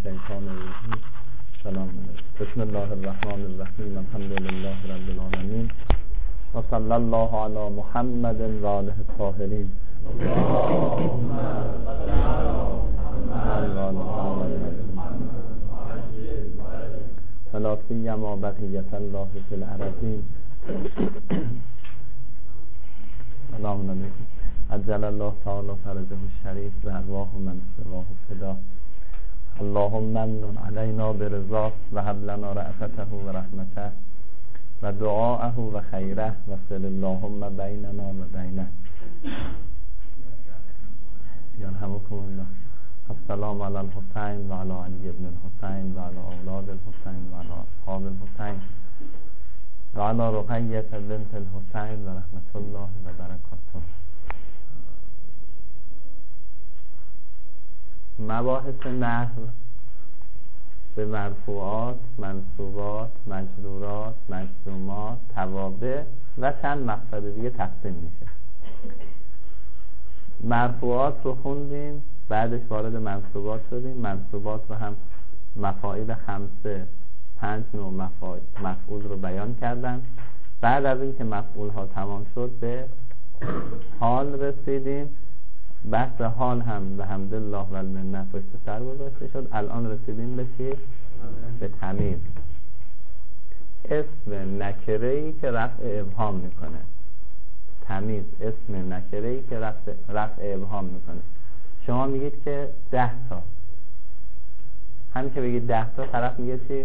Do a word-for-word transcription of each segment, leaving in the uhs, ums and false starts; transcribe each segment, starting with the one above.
الشیطان الرجیم. سلام علیکم. بسم الله الرحمن الرحیم. الحمد لله رب العالمین و صلی الله علی محمد و آله الطاهرین. اللهم صل علی محمد ولا سیما بقیة الله فی الارضین. اللهم علیکم عجل الله تعالی فرجه الشریف و ارواح من سواه فدا. اللهم من علینا برضاه و هب لنا رأفته و رحمته و دعاءه و خیره و صل اللهم بیننا و بینه. یرحمکم الله. السلام علی الحسین و علی علی ابن الحسین و علی اولاد الحسین و علی اصحاب الحسین و علی رقیة بنت الحسین و رحمت الله و برکاته. مباحث نحو به مرفوعات، منصوبات، مجرورات، مجزومات، توابع و چند مقصد دیگه تقسیم میشه. مرفوعات رو خوندیم، بعدش وارد منصوبات شدیم. منصوبات رو هم مفاعیل خمسه، پنج نوع مفعول رو بیان کردن. بعد از اینکه مفعول ها تمام شد به حال رسیدیم. بحث حال هم به حمدالله و المنه پشت سر گذاشته شد. الان رسیدیم به چی؟ به تمیز. اسم نکره‌ای که رفع ابهام میکنه. تمیز اسم نکره‌ای که رفع, رفع ابهام میکنه. شما میگید که ده تا، همین که بگید ده تا، طرف میگه چی؟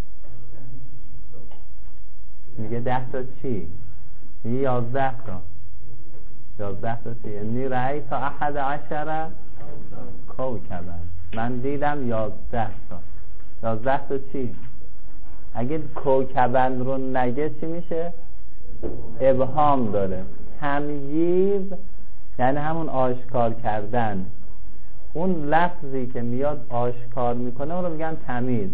میگه ده تا چی؟ میگه یازده تا. یازده تا چی؟ یعنی رأی تا احد عشر کوکبن، من دیدم یازده تا. یازده تا چی؟ اگه کوکبن رو نگه چی میشه؟ ابهام داره. تمییز یعنی همون آشکار کردن. اون لفظی که میاد آشکار میکنه اون رو میگن تمیز.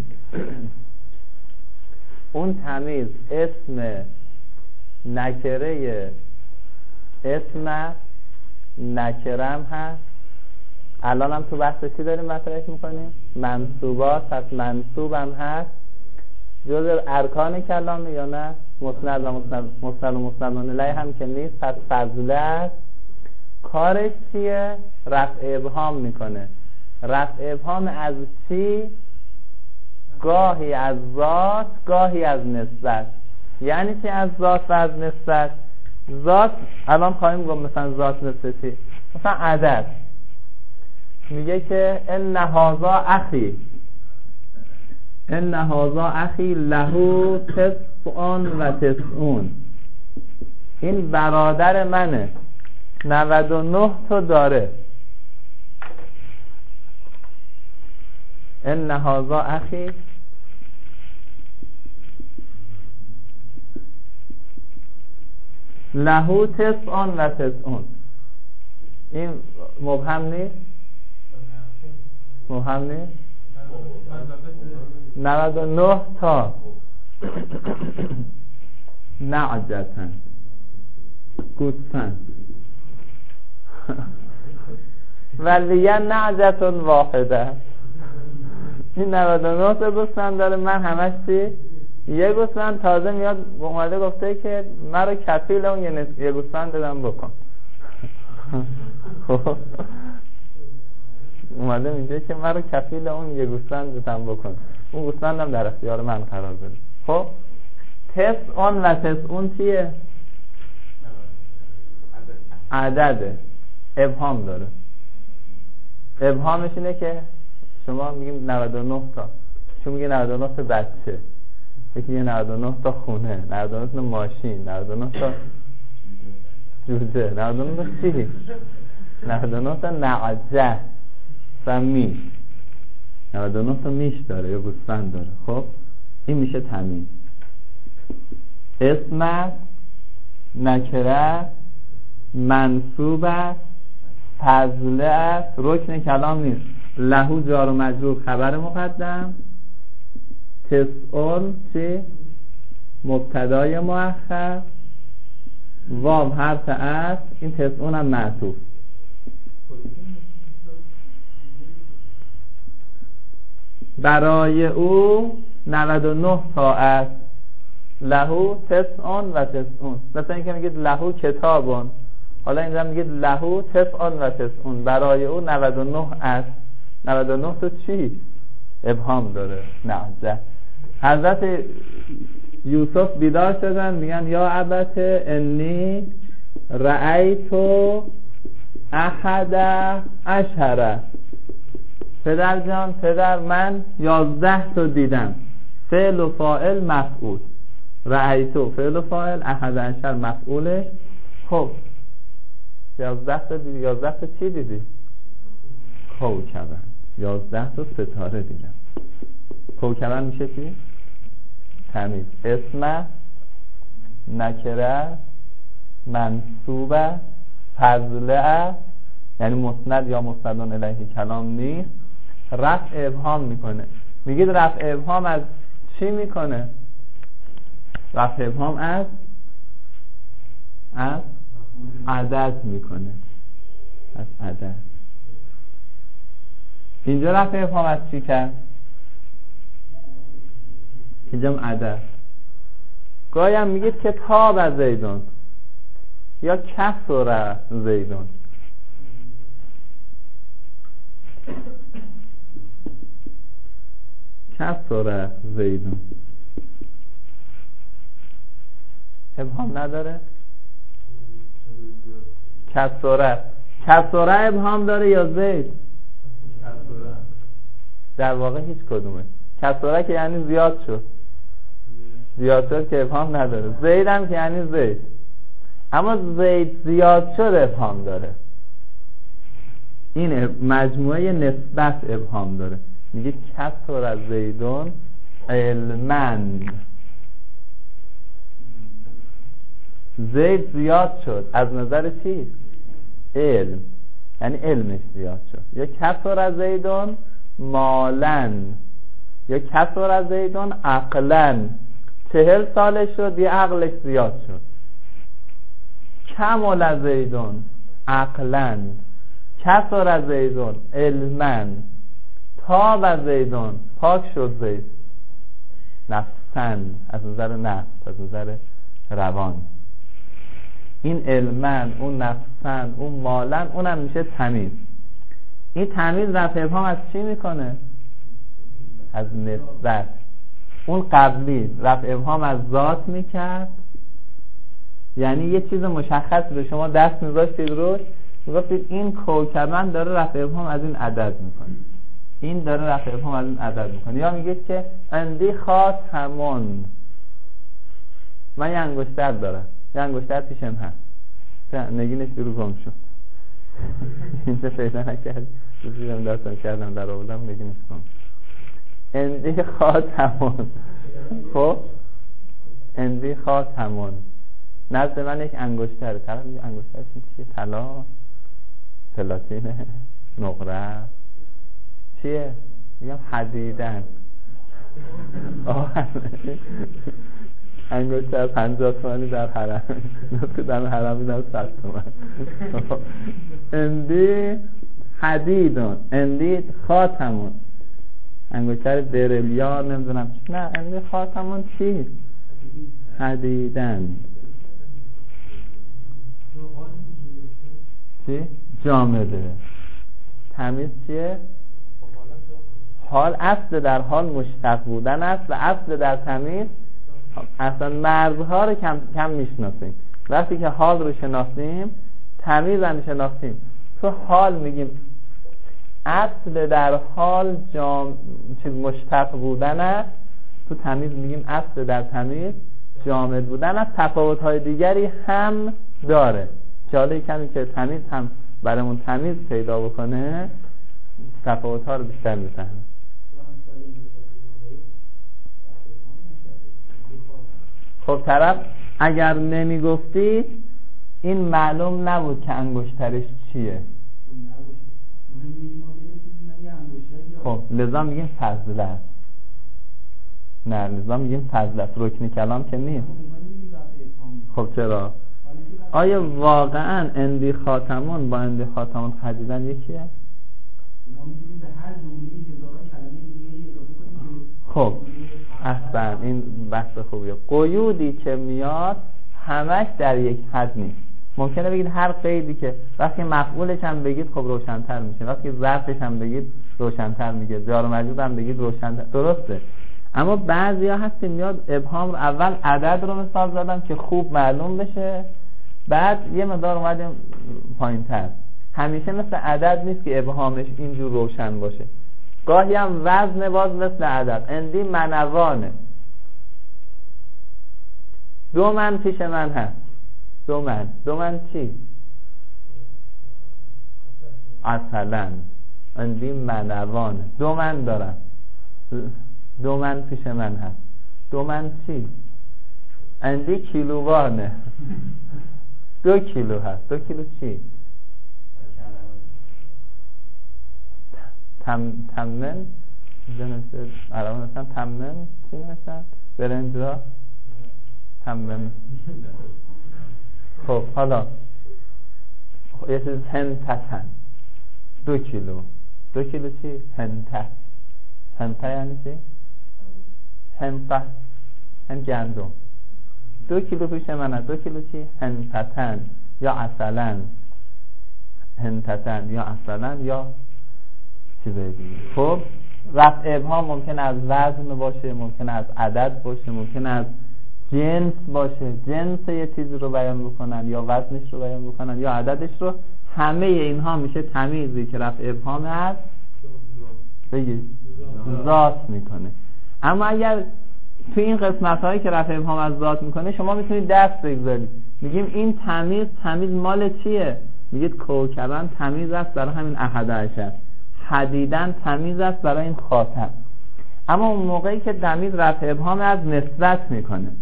اون تمیز اسم نکره، اسم نکرم هست. الان هم تو بحث چی داریم مطرح میکنیم؟ منصوبات. پس منصوب هم هست. جز ارکان کلامه یا نه؟ مسند و مسند مسند و مسند الیه هم که نیست. پس فضله است. کارش چیه؟ رفع ابهام میکنه. رفع ابهام از چی؟ گاهی از ذات، گاهی از نسبت. یعنی چی از ذات و از نسبت؟ ذات الان خواهیم گفت مثلا ذات مثل چی؟ مثلا عدد. میگه که ان هذا اخی، ان هذا اخی له تسع و تسعون. این برادر منه، نود و نه تا داره. ان هذا اخی له تسع و تسعون. این مبهم نیست؟ مبهم نیست؟ نود و نه تا نعجتن، گوسفند. ولیه نعجتون واحده. این نود و نه تا گوسفند داره، من همش چی؟ یه گوسفند. تازه میاد اومده گفته که مرا کفیل اون یه, یه گوسفند دادم بکن. خب اومده میگه که مرا کفیل اون یه گوسفند دادم بکن. اون گوسفند هم در اختیار من قرار بده. خب تسعون و تسعون چیه؟ عدده. ابهام داره. ابهامش اینه که شما میگیم نود و نه تا، شما میگه نود و نه تا بچه، یکی یه نود و نه تا خونه، نود و نه تا ماشین، نود و نه تا جوجه، نود و نه تا چی؟ نود و نه تا نعجه و میش. نود و نه تا میش داره یا گوسفند داره. خب این میشه تمیز. اسم نکره منصوب است، فضله است، رکن کلام نیست. لهو جار و مجرور خبر مقدم، تسعون چی؟ مبتدای مؤخر، واو حرف عطف. این تسعون هم معطوف. برای او نود و نه تا است. لهو تسعون و تسعون. مثلا اینکه میگید لهو کتابون، حالا اینجا میگید لهو تسعون و تسعون، برای او نود و نه است. نود و نه تا چی؟ ابهام داره. نه. حضرت یوسف بیدار شدن میگن یا ابت انی رأیتو احد عشره. پدر جان، پدر من یازده تا دیدم. فعل و فاعل مفعول. رأیتو فعل و فاعل، احد عشر مفعولش. خب یازده تا دیدی. یازده تا چی دیدی؟ کوکبن. یازده تا ستاره دیدم. کوکبن میشه چی؟ تمیز. اسم نکره منصوبه فضله، یعنی مسند یا مسندون الیه کلام نیست. رفع ابهام میکنه. میگید رفع ابهام از چی میکنه؟ رفع ابهام از از عدد میکنه. از عدد. اینجا رفع ابهام از چی کرد؟ اینجا عدد. گاهی هم میگید کتاب از زیدون یا کسر زیدون. کسر زیدون ابهام نداره؟ کسر کسر ابهام داره یا زید؟ در واقع هیچ کدومه. کسره که یعنی زیاد شد، زیاد شد که ابهام نداره. زید هم که یعنی زید، اما زید زیاد شد ابهام داره. این مجموعه نسبت ابهام داره. میگه کسر از زیدون علمن. زید زیاد شد از نظر چی؟ علم، یعنی علمش زیاد شد. یا کسر از زیدون مالن، یا کسر از زیدون عقلن. چهل سالش شد یه عقلش زیاد شد. کمال از زیدون عقلن، کسر از زیدون علمن، تاب از زیدون پاک شد زید. نفسن از نظر نفس، از نظر روان. این علمن، اون نفسن، اون مالن، اونم میشه تمیز. این تمیز رفع ابهام از چی میکنه؟ از نسبت. اون قبلی رفع ابهام از ذات میکرد، یعنی یه چیز مشخص به شما دست میذاشتید روش، میگفتید این کوکبن داره رفع ابهام از این عدد میکنه، این داره رفع ابهام از این عدد میکنه. یا میگید که اندی خاتمون، من یه انگشتر دارم، یه انگشتر پیشم هست، نگینش بیرو گم شد. اینجا پیدا نکرد، بزیدم دستم کردم در آوردم، نگینش گم شد. اندی خاتمون. خب اندی خاتمون نزد من یک انگشتره. طرف میگه انگشتر چیه؟ طلا، پلاتینه، نقره، چیه؟ میگم حدیدن. انگشتر پنجاه تومانی در حرم، نسکه در حرم میدم صد تومن. اندی حدیدون، اندی خاتمون، انگشتر بریلیار نمیدونم. نه اندی خاتمون چی؟ حدیدن. چی؟ جامده. تمیز چیه؟ حال. اصل در حال مشتق بودن است و اصل در تمیز اصلا مرزها رو کم کم میشناسیم. وقتی که حال رو شناسیم تمیز هم شناسیم. تو حال میگیم اصل در حال جام چیز مشتق بودن است، تو تمیز میگیم اصل در تمیز جامد بودن است. تفاوت‌های دیگری هم داره که حالا کمی که تمیز هم برامون تمیز پیدا بکنه تفاوت‌ها رو بیشتر میفهمیم. خب طرف اگر نمیگفتی این معلوم نبود که انگشترش چیه. خب لذا میگیم فضله است. نه لذا میگیم فضله است. رکن کلام که نیست. خب چرا؟ آیا واقعا اندی خاتمون با اندی خاتمون خدیدن یکیه؟ ما میگیم به هر جمله هزاران کلمه دیگه اضافه خب احسن، این بحث خوبیه. قیودی که میاد همش در یک حد نیست. ممکنه بگید هر قیدی که وقتی مفعولش هم بگید خب روشن‌تر میشه، وقتی ظرفش هم بگید روشن‌تر میگه، جار و مجرور هم بگید روشن‌تر، درسته. اما بعضیا هست که میاد ابهام رو اول عدد رو مثال زدم که خوب معلوم بشه، بعد یه مقدار اومدیم پایین‌تر. همیشه مثل عدد نیست که ابهامش اینجور روشن باشه، گاهی هم وزن باز مثل عدد. اندی منوانه، دو من پیش من هست. دو من دو من چی؟ اصلا اندی منوانه، دو من دارم، دو من پیش من هست. دو من چی؟ اندی کیلووانه، دو کیلو هست. دو کیلو چی؟ تم تمن جنس عربان هستن. تمن چی هستن؟ برنج را تمن. خب حالا یه چیز هنتتن، دو کیلو. دو کیلو چی؟ هنته. هنته یعنی چی؟ هنته هن گندم. دو کیلو پیش منه. دو کیلو چی؟ هنتتن یا اصلا هنتتن یا اصلا یا چیزای دیگه. خب رفع ابهام ممکن از وزن باشه، ممکن از عدد باشه، ممکن از جنس باشه، جنس یه چیزی رو بیان بکنن یا وزنش رو بیان بکنن یا عددش رو. همه اینها میشه تمیزی که رفع ابهام از بگید ذات میکنه. اما اگر تو این قسمت هایی که رفع ابهام از ذات میکنه شما میتونید دست بگذارید، میگیم این تمیز تمیز مال چیه؟ میگید کوکبن تمیز است برای همین احد عشر، حدیدن تمیز است برای این خاتم. اما اون موقعی که تمیز رفع ابهام از نسبت میکنه،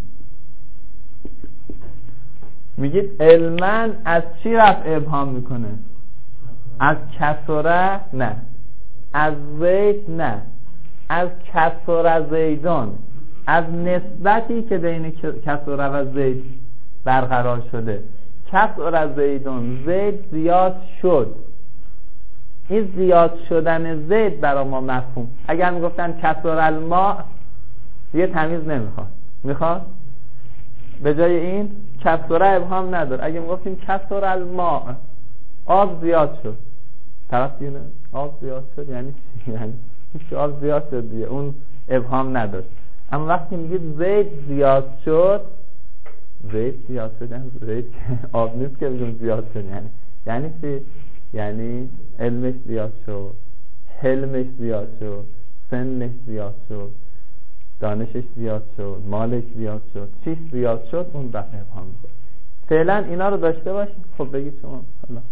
میگید علماً از چی رفع ابهام میکنه؟ از کسره؟ نه. از زید؟ نه. از کسره زیدان، از نسبتی که بین کسره و زید برقرار شده. کسره زیدان، زید زیاد شد. این زیاد شدن زید برای ما مفهوم. اگر میگفتن کسره الماء یه تمیز نمیخواد، میخواد به جای این کسره ابهام نداره. اگه میگفتیم کسره الماء آب زیاد شد، طرف دیگه آب زیاد شد یعنی چی؟ یعنی هیچ آب زیاد شد دیگه، اون ابهام نداره. اما وقتی میگید زید زیاد شد، زید زیاد شد یعنی زید آب نیست که بگیم زیاد شد، یعنی یعنی چی؟ یعنی علمش زیاد شد، حلمش زیاد شد، سنش زیاد شد، دانشش زیاد شد، مالش زیاد شد، چیش زیاد شد، اون رفع ابهام میکنه. فعلا اینا رو داشته باشید. خب بگید شما. حالا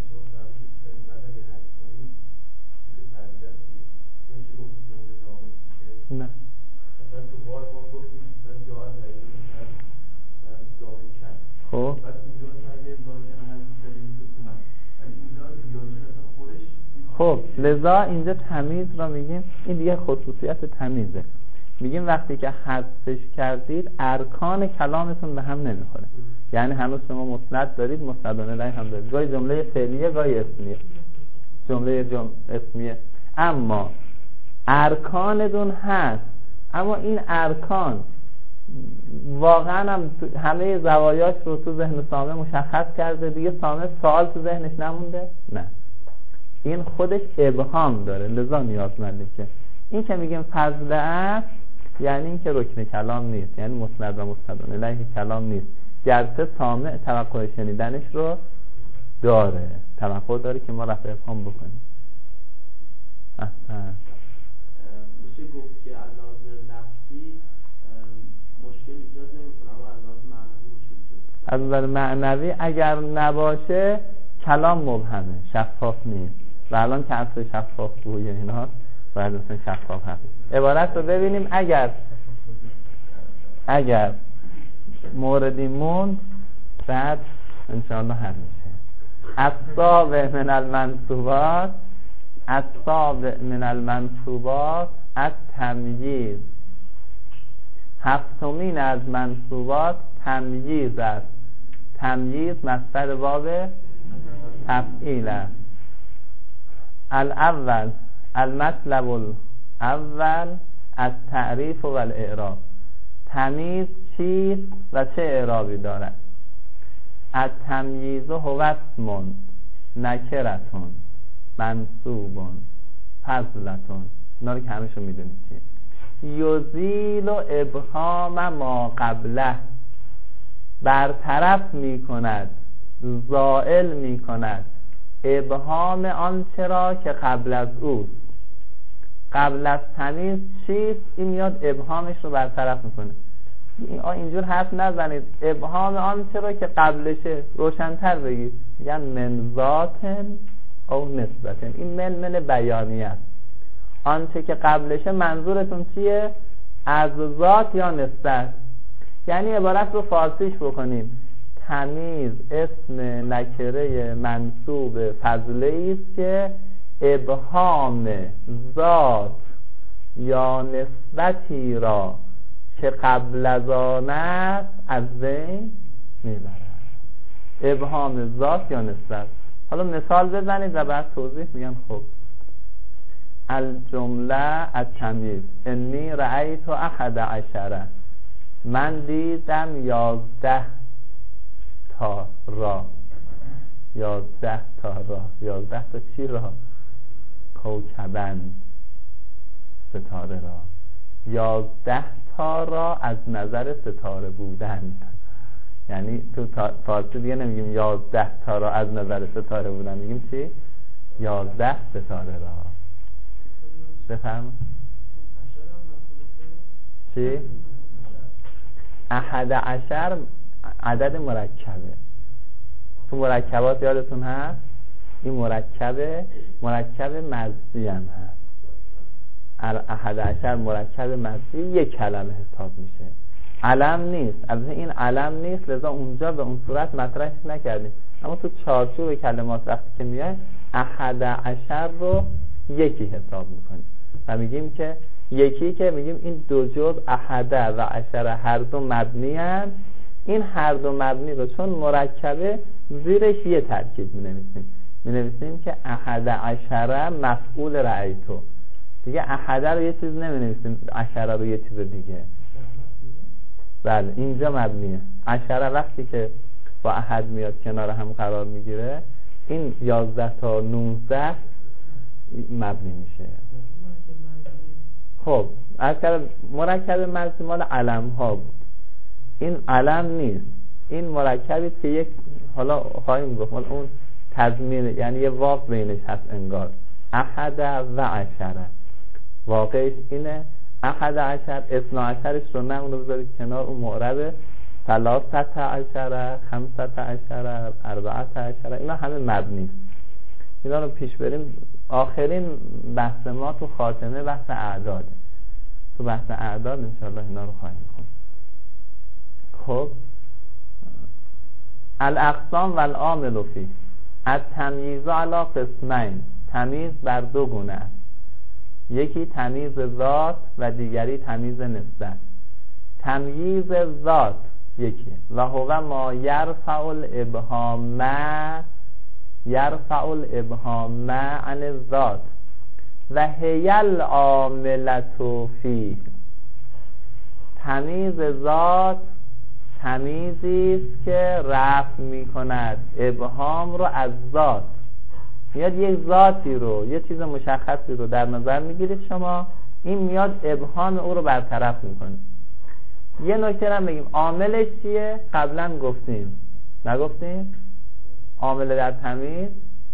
نه خب خب لذا اینجا تمیز را میگیم، این دیگه خصوصیت تمیزه. میگیم وقتی که حذفش کردید ارکان کلامتون به هم نمیخوره، یعنی هنوز شما مسند دارید، مسندانه الیه هم دارید، گاهی جمله فعلیه گاهی اسمیه، جمله جم... اسمیه، اما ارکانتون هست. اما این ارکان واقعا هم همه زوایاش رو تو ذهن سامع مشخص کرده دیگه، سامع سوال تو ذهنش نمونده؟ نه، این خودش ابهام داره، لذا نیازمنده که این که میگیم فضل است یعنی این که رکن کلام نیست، یعنی مسند و مسندون الیه کلام نیست، گرچه سامع توقع شنیدنش رو داره، توقع داره که ما رفع ابهام بکنیم. احسن. میشه گفت که علاوه نفسی مشکل ایجاد نمیکنه، اما علاوه معنوی مشکل ایجاد. از نظر معنوی اگر نباشه کلام مبهمه، شفاف نیست. و الان که اصل شفاف بوی ایناست باید اصلا شفاف هست. عبارت رو ببینیم. اگر اگر موردی موند بعد انشاءالله حل میشه. الصابع من المنصوبات، الصابع من المنصوبات التمییز. هفتمین از منصوبات تمییز است. تمییز مصدر باب تفعیل است. الاول المطلب الاول از تعریف و الاعراب. تمیز چیست و چه اعرابی دارد؟ از تمییز و هو اسم نکرتون منصوبون فضلتون. اینا رو که همشو میدونید چیه. یزیل و ابهام ما قبله، برطرف میکند، زائل میکند ابهام آنچه را که قبل از اوست. قبل از تمیز چیست؟ این میاد ابهامش رو برطرف میکنه. اینجور حرف نزنید، ابهام آنچه را که قبلشه روشن‌تر بگید. میگن من ذاتن او نسبتن. این من من بیانیه است. آنچه که قبلشه منظورتون چیه؟ از ذات یا نسبت. یعنی عبارت رو فارسیش بکنیم، تمیز اسم نکره منصوب فضله است که ابهام ذات یا نسبتی را که قبل از آن است از بین میبرد. ابهام ذات یا نسبت. حالا مثال بزنید و بعد توضیح میگم. خب الجمله التمیز انی رأیت احد عشره، من دیدم یازده تا را. یازده تا را، یازده تا چی را؟ کوکبن، ستاره را. یازده تا را از نظر ستاره بودن. یعنی تو فارسی دیگه نمیگیم یازده تا را از نظر ستاره بودن، میگیم چی؟ یازده ستاره را. بفرمایید. چی؟ احد عشر عدد مرکبه. تو مرکبات یادتون هست این مرکبه مرکب مزدی هم هست. احد عشر مرکب مزدی یک کلمه حساب میشه، علم نیست. از این علم نیست، لذا اونجا به اون صورت مطرح نکردیم. اما تو چارچوب کلمات وقتی که میای احد عشر رو یکی حساب میکنیم و میگیم که یکی که میگیم این دو جزء احده و عشره هر دو مبنی هست. این هر دو مبنی رو چون مرکبه زیرش یه ترکیب می‌نویسیم. می‌نویسیم که احد عشره مفعول رأیتو. دیگه احده رو یه چیز نمی‌نویسیم، عشره رو یه چیز دیگه. بله اینجا مبنیه. عشره وقتی که با احد میاد کنار هم قرار میگیره، این یازده تا نوزده مبنی میشه. خب از کلمه مرکب مزدی مال علم ها بود. این علم نیست، این مرکبی که یک، حالا خواهیم گفت مال اون تضمین، یعنی یه واقع بینش هست انگار. احد و عشره واقعش اینه. احد عشر اثنا عشرش رو نه، اون رو بذارید کنار. اون معرب ثلاثت عشره، خمست عشره، اربعت عشره، اینا همه مبنی. اینا رو پیش بریم. آخرین بحث ما تو خاتمه بحث اعداد. تو بحث اعداد انشاءالله اینا رو خواهیم خوند. خب الاقسام و العامل فی التمییز علی قسمین. تمیز بر دو گونه است، یکی تمییز ذات و دیگری تمییز نسبت. تمییز ذات یکی و هو ما یرفع الابهام یرفع الابهام عن الذات و هی العاملة فیه. تمییز ذات تمییزی است که رفع می کند ابهام رو از ذات. میاد یک ذاتی رو، یه چیز مشخصی رو در نظر میگیرید شما، این میاد ابهام او رو برطرف میکنه. یه نکته هم بگیم، عاملش چیه؟ قبلا گفتیم نگفتیم؟ عامل در تمییز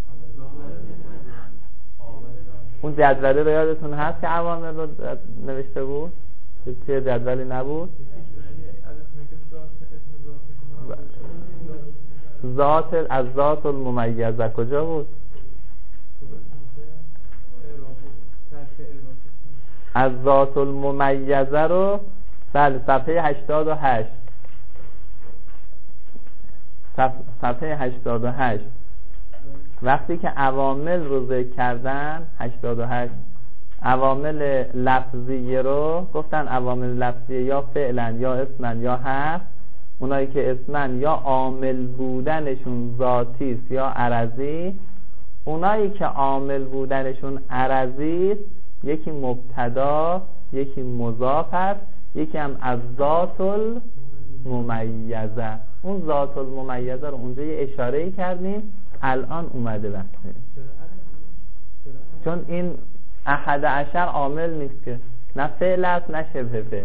اون جدوله رو یادتون هست که عوامل رو نوشته بود؟ چه جدولی نبود؟ ذات از ذات الممیزه کجا بود؟ از ذات الممیزه رو بله صفحه هشتاد و هشت صفحه هشتاد و هشت وقتی که عوامل رو ذکر کردن، هشتاد و هشت عوامل لفظیه رو گفتن. عوامل لفظیه یا فعلا یا اسمن یا حرف. اونایی که اسمن یا عامل بودنشون ذاتی است یا عرضی. اونایی که عامل بودنشون عرضی است، یکی مبتدا یکی مضاف هست، یکی هم از ذات الممیزه. اون ذات الممیزه رو اونجا یه اشاره‌ای کردیم، الان اومده وقته، چون این احد عشر عامل نیست که، نه فعل است نه شبه فعل.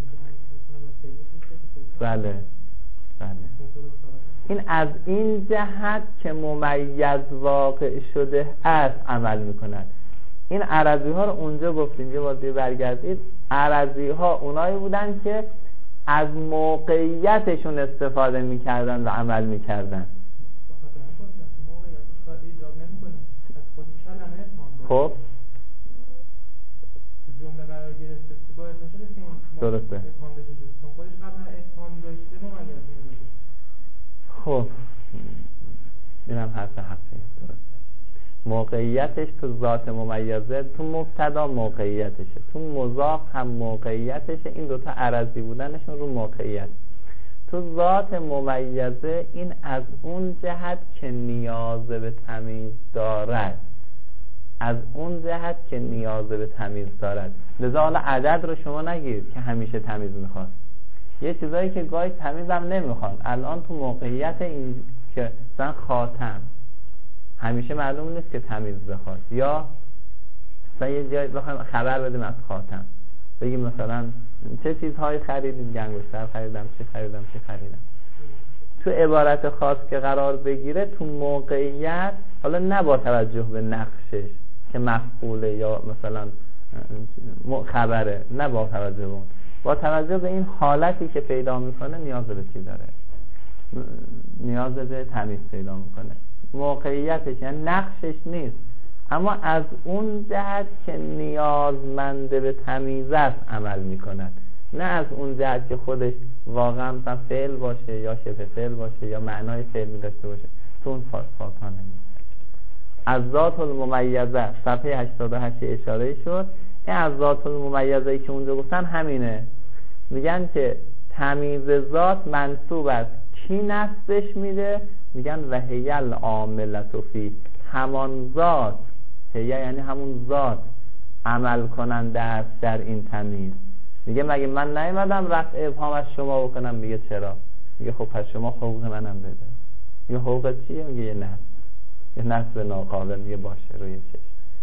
بله بله. این از این جهت که ممیز واقع شده است عمل میکند. این عرضی ها رو اونجا گفتیم، یه بار برگردید، عرضی ها اونایی بودن که از موقعیتشون استفاده میکردن و عمل میکردن. خب درسته. خب اینم حرف حقیه، درسته. موقعیتش تو ذات ممیزه، تو مبتدا موقعیتشه، تو مضاف هم موقعیتشه. این دوتا عرضی بودنشون رو موقعیت. تو ذات ممیزه این از اون جهت که نیاز به تمیز دارد، از اون جهت که نیاز به تمیز دارد. لذا حالا عدد رو شما نگیرید که همیشه تمیز میخواد. یه چیزایی که گاهی تمیز هم نمیخواد. الان تو موقعیت این که مثلا خاتم همیشه معلوم نیست که تمیز بخواد، یا مثلا یه جایی بخوایم خبر بدیم از خاتم، بگیم مثلا چه چیزهایی خریدیم، گنگشتر خریدم، چی خریدم چی خریدم. تو عبارت خاص که قرار بگیره تو موقعیت، حالا نه با توجه به نقشش که مفعوله یا مثلا خبره، نه با توجه به اون، با توجه به این حالتی که پیدا میکنه نیاز به چی داره، نیاز به تمیز پیدا میکنه. موقعیتش یعنی نقشش نیست، اما از اون جهت که نیازمند به تمیز است عمل میکند، نه از اون جهت که خودش واقعا مثلا فعل باشه یا شبه فعل باشه یا معنای فعلی داشته باشه. تو اون فاتا نمیشه. از ذات الممیزه صفحه هشتاد و هشت اشاره شد. این از ذات الممیزه‌ای که اونجا گفتن همینه. میگن که تمیز ذات منصوب است، کی نصبش میده؟ میگن و هیل عاملت فی، همان ذات، هی یعنی همون ذات عمل کننده است در این تمیز. میگه مگه من نیومدم رفع ابهام از شما بکنم؟ میگه چرا؟ میگه خب پس شما حقوق منم بده. میگه حقوق چیه؟ میگه یه نصب، یه نصب ناقابل. میگه باشه روی چشم.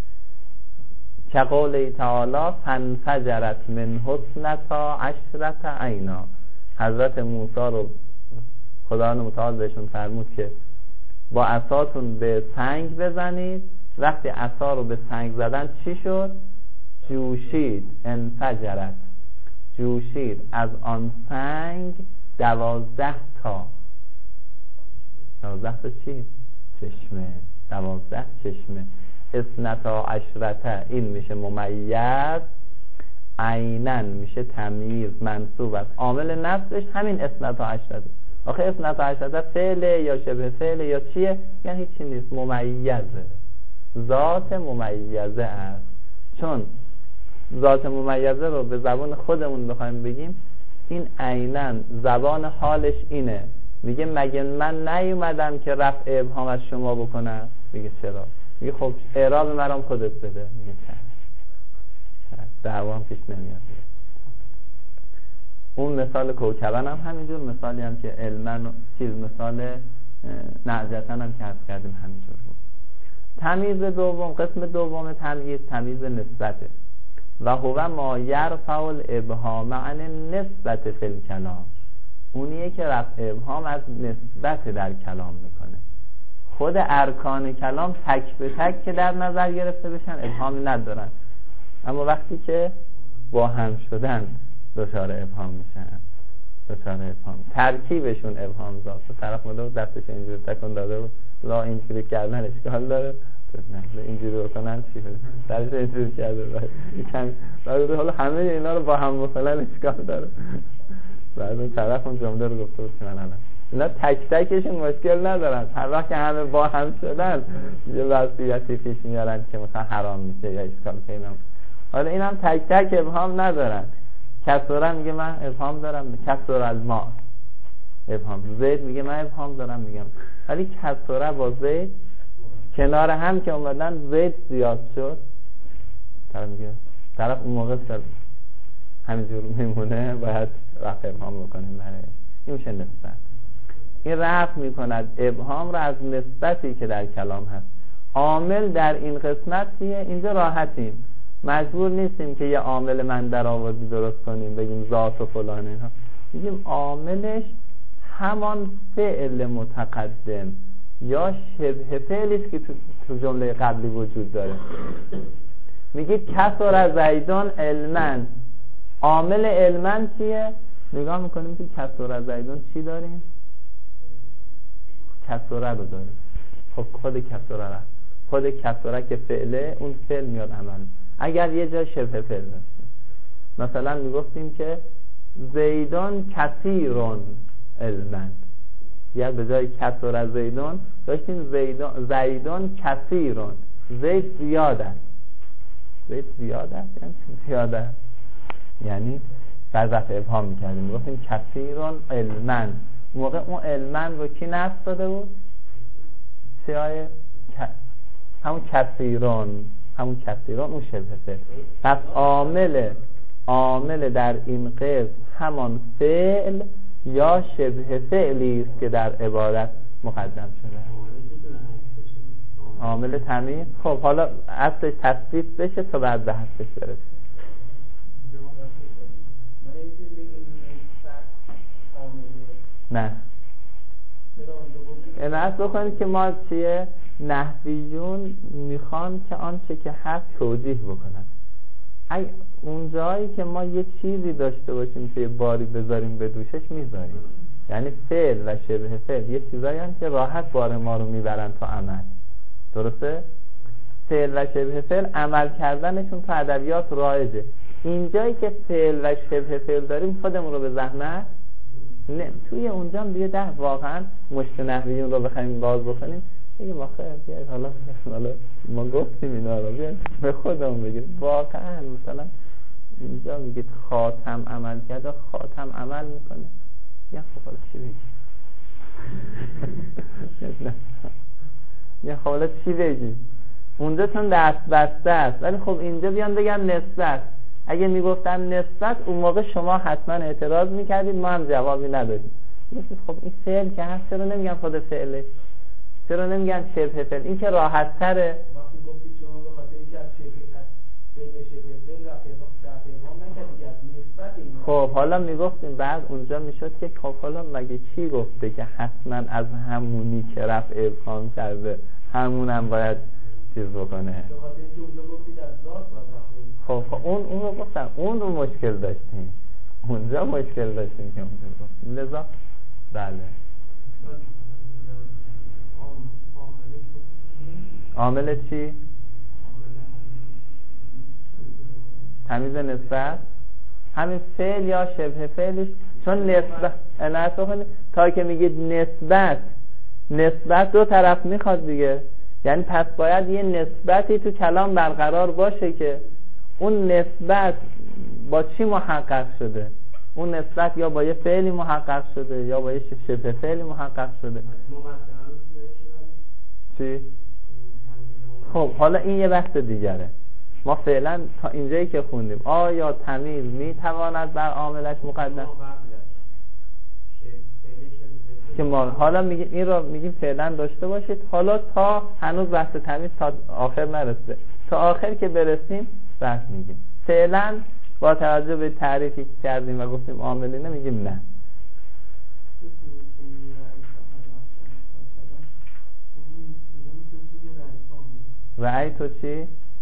که قوله تعالی فانفجرت من حسنتا عشرت عینا. حضرت موسی رو خدا متعال بهشون فرمود که با عصاتون به سنگ بزنید. وقتی عصا رو به سنگ زدن چی شد؟ جوشید. انفجرت، جوشید از آن سنگ دوازده تا. دوازده تا چی؟ چشمه. دوازده چشمه. اثنتا عشرته، این میشه ممیز. عینن میشه تمیز، منصوب است. عامل نصبش همین اثنتا عشرته. آخه اثنتا عشرته فعله یا شبه فعله یا چیه؟ یعنی هیچی نیست، ممیزه، ذات ممیزه است. چون ذات ممیزه رو به زبان خودمون بخوایم بگیم، این عیناً زبان حالش اینه. میگه مگه من نیومدم که رفع ابهام از شما بکنم؟ میگه چرا؟ میگه خب اعراب مرام خودت بده. میگه چرا؟ دعوام پیش نمیاد. اون مثال کوکبن هم همینجور، مثالی هم که علمن چیز مثال نعجتن هم که حذف کردیم همینجور بود. تمیز دوم، قسم دوم تمیز، تمیز نسبته. و هو ما یرفع الابهام عن نسبت فی الکلام. اونیه که رفع ابهام از نسبت در کلام میکنه. خود ارکان کلام تک به تک که در نظر گرفته بشن ابهامی ندارن، اما وقتی که با هم شدن دچار ابهام میشن. دچار ابهام ترکیبشون ابهام زاد. طرف مدار دستش اینجوری تکون داده بود، لا اینجوری کردن اشکال داره، نه اینجوری بکنن چی بده، درش اینجوری کرده بعد کمی بعد حالا همه اینا رو با هم مثلا اشکال داره. بعد اون طرف اون جمله رو گفته بود که من الان اینا تک تکشون مشکل ندارن، هر وقت که همه با هم شدن یه وضعیتی پیش میارن که مثلا حرام میشه یا اشکال پیدا. حالا اینم تک تک ابهام ندارن. کسوره میگه من ابهام دارم، کسوره از ما ابهام. زید میگه من ابهام دارم، میگم. ولی کسوره با زید کنار هم که اومدن زید زیاد شد. طرف میگه طرف اون موقع سر همینجور میمونه باید رفع ابهام بکنیم برای این میشه نسبت. این رفع میکند ابهام را از نسبتی که در کلام هست. عامل در این قسمت چیه؟ اینجا راحتیم، مجبور نیستیم که یه عامل من در آوردی درست کنیم بگیم ذات و فلان اینها. میگیم عاملش همان فعل متقدم یا شبه فعلیست که تو, تو جمله قبلی وجود داره. میگید کسر زیدان علمن، عامل علمن چیه؟ نگاه میکنیم که کسر زیدان چی داریم؟ کسره رو داریم. خب خود کسره را خود کسره که فعله، اون فعل میاد عمل. اگر یه جا شبه فعل داشتیم، مثلا میگفتیم که زیدان کثیرون علمن، یا به جای کسره زیدان داشتیم زیدان زیدان کثیرون، زید زیاد است. زید زیاد است یعنی زیاد است، یعنی بر ابهام میکردیم، میگفتیم کثیرون علمن. موقع اون علمن رو کی نصب داده بود؟ سیای ک... همون کثیرون، همون کثیرون اون شبه فعل. پس عامل عامل در این قسم همان فعل یا شبه فعلی است که در عبارت مقدم شده. عامل تمیز. خب حالا اصلش تصدیق بشه تا بعد به حسش برسیم. نه عنایت بکنید که ما چیه؟ نحویون میخوان که آنچه که هست توجیه بکنن. اگه اون جایی که ما یه چیزی داشته باشیم که یه باری بذاریم به دوشش میذاریم، یعنی فعل و شبه فعل یه چیزایی هست که راحت بار ما رو میبرن تا عمل. درسته؟ فعل و شبه فعل عمل کردنشون تو ادبیات رایجه. اینجایی که فعل و شبه فعل داریم خودمون رو به زحمت نه، توی اونجا دیگه ده واقعا مشت نحویون رو بخوایم باز بکنیم بگیم آخه بیاید حالا حالا ما گفتیم اینا رو بیاید به خودمون بگیم واقعا مثلا اینجا میگید خاتم عمل کرده، خاتم عمل میکنه، یا خب حالا چی بگیم یا خب حالا چی بگیم؟ اونجا چون دست بسته است، ولی خب اینجا بیان بگن نسبت. اگه میگفتن نسبت اون موقع شما حتما اعتراض میکردید، ما هم جوابی ندادیم. میگید خب این فعل که هست چرا نمیگن خود فعله؟ چرا نمیگن شبه فعل؟ این که راحت تره. وقتی گفتید شما به خاطر اینکه از شبه فعل شبه فعل رفع ابهام نکردید از نسبت این. خب حالا میگفتیم بعد اونجا میشد که خب حالا مگه کی گفته که حتما از همونی که رفع ابهام کرده همونم باید چیز بکنه؟ به خاطر اینکه اونجا گفتید از ذات خب اون اون رو گفتم، اون رو مشکل داشتیم، اونجا مشکل داشتیم که اونجا گفتیم. لذا بله عامل چی؟ تمیز نسبت، همین فعل یا شبه فعلش. چون نسبت عنایت بکنید تا که میگید نسبت، نسبت دو طرف میخواد دیگه، یعنی پس باید یه نسبتی تو کلام برقرار باشه که اون نسبت با چی محقق شده؟ اون نسبت یا با یه فعلی محقق شده یا با یه شبه فعلی محقق شده. چی؟ خب حالا این یه بحث دیگره. ما فعلا تا اینجایی که خوندیم آیا تمیز میتواند بر عاملش مقدم که ما حالا میگیم این رو میگیم فعلا داشته باشید. حالا تا هنوز بحث تمیز تا آخر نرسیده، تا آخر که برسیم بحث میگیم. فعلا با توجه به تعریفی که کردیم و گفتیم عاملینه میگیم نه. رأی تو چی؟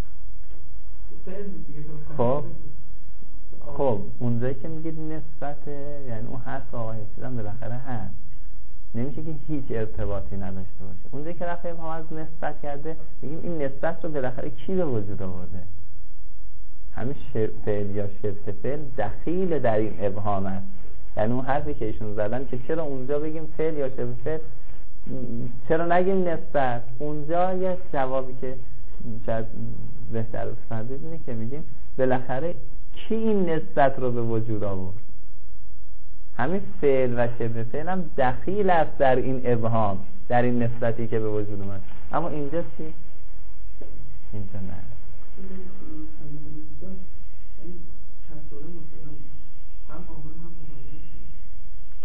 خب خب اونجایی که میگید نسبت یعنی اون هست آقای چیزم بالاخره هست، نمیشه که هیچ ارتباطی نداشته باشه. اونجایی که رفع ابهام از نسبت کرده میگیم این نسبت رو بالاخره کی به وجود آورده؟ همین فعل یا شبه فعل دخیل در این ابهام است. یعنی اون حرفی که ایشون زدن که چرا اونجا بگیم فعل یا شبه فعل، چرا نگیم نسبت؟ اونجا یه جوابی که شاید بهتر بفهمید اینه که میگیم بالاخره کی این نسبت رو به وجود آورد؟ همین فعل و شبه فعل هم دخیل است در این ابهام، در این نسبتی که به وجود اومد. اما اینجا چی؟ اینجا نه.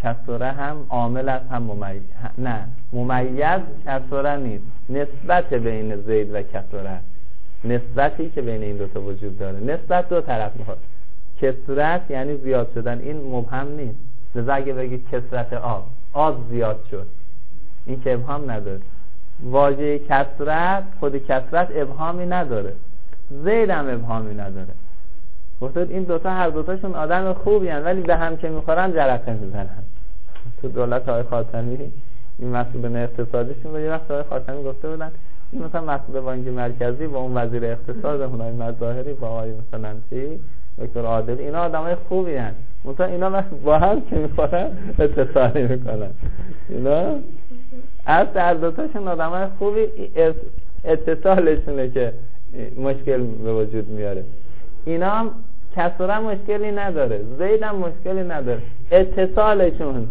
کسره هم عامل است هم ممیز. نه ممیز کسره نیست، نسبت بین زید و کسره، نسبتی که بین این دوتا وجود داره. نسبت دو طرف میخواد. کسرت یعنی زیاد شدن، این مبهم نیست. لذا اگه بگید کسرت آب، آب زیاد شد، این که ابهام نداره. واژه کسرت، خود کسرت ابهامی نداره، زید هم ابهامی نداره. گفتید این دوتا هر دوتاشون آدم خوبی هن، ولی به هم که میخورن جرقه میزنن. تو دولت آقای خاتمی این مسئولین اقتصادیشون به یه وقت آقای خاتمی گفته بودن این مثلا مسئول بانک مرکزی با اون وزیر اقتصاد اونای مظاهری با آقای مثلا چی دکتر عادل، اینا آدمای خوبی هن، مثلا اینا با هم که میخورن اتصالی میکنن. اینا از هر دوتاشون آدمای خوبی، اتصالشونه که مشکل به وجود میاره. اینا هم کسره مشکلی نداره، زید هم مشکلی نداره، اتصالشون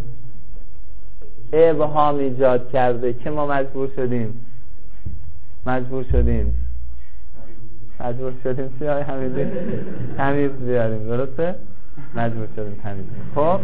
ابهام ایجاد کرده که ما مجبور شدیم مجبور شدیم مجبور شدیم سیاه حمیدی تمیز بیاریم. درسته؟ مجبور شدیم تمیز. خب